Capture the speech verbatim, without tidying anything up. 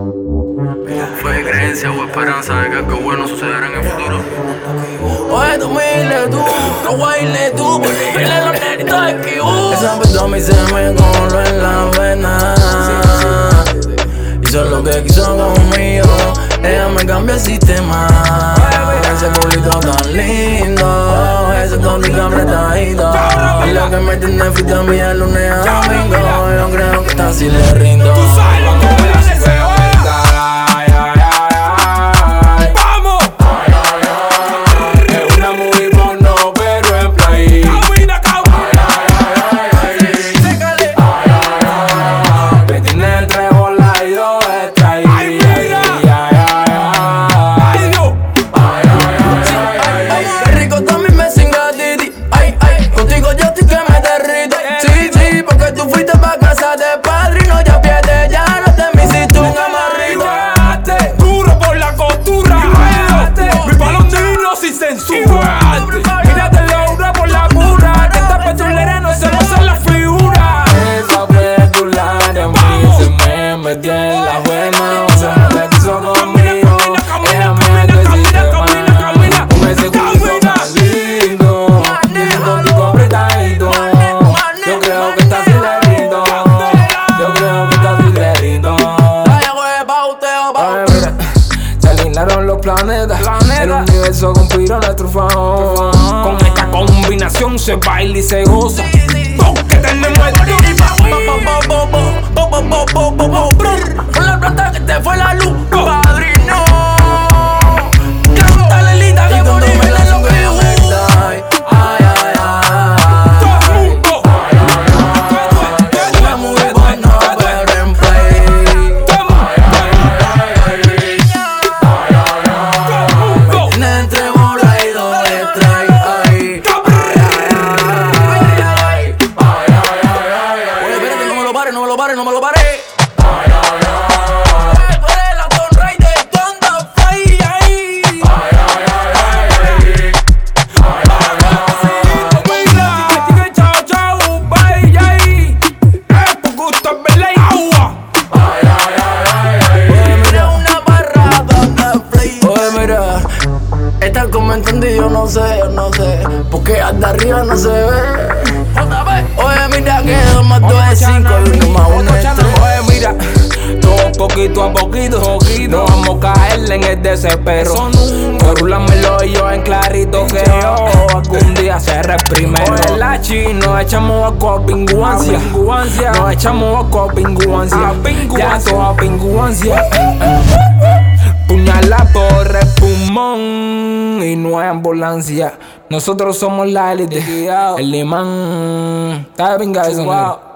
Fue creencia o esperanza de que algo bueno sucederá en el futuro. Oye, tú mire tú, no guayles tú, porque yo le los neritos de Kibú. Esa perdón me se me coló en la vena. Hizo lo que quiso conmigo, ella me cambió el sistema. Ese culito tan lindo, ese tónica apretadito. Y lo que me tiene frita a mí el lunes a domingo. Yo creo que está así le rindo. Tú sabes lo que voy a hacer. Mírate la una por la mura, que esta petrolera no se basa la figura. Esa petrolera a mí se me metió en la buena. O sea, me quiso conmigo, ella me metió el sistema. Con ese culito tan lindo, lindo tipo apretadito. Yo creo que está así le rindo, yo creo que está así le rindo. Vaya güey, pauteo, pauteo. Se alinearon los planetas, el universo conspiró a nuestro favor. Con esta combinación se baila y se goza. Porque tenemos con la planta que te fue la luz, padrino. Canta Lelita que bonita es lo que yo gusta. Ay, ay, ay. todo el mundo. Una muy buena, pero en play. Tiene entre bola y doble strike. Ay, oye, espérate, no me lo pare, no me lo pare, no me lo pare. Estar comentando y yo no sé, yo no sé, porque hasta arriba no se ve. Oye, mira que dos más dos es cinco y uno más uno es tres. Oye, mira, todo poquito a poquito, no vamos a caerle en el desespero. Forúlamelo y yo en clarito que yo algún día seré primero. Oye, la chi, nos echamos a copinguancia, nos echamos a copinguancia, ya toda pinguancia. Puñala por el pulmón y no es ambulancia. Nosotros somos la élite, el imán. Está bien, guys.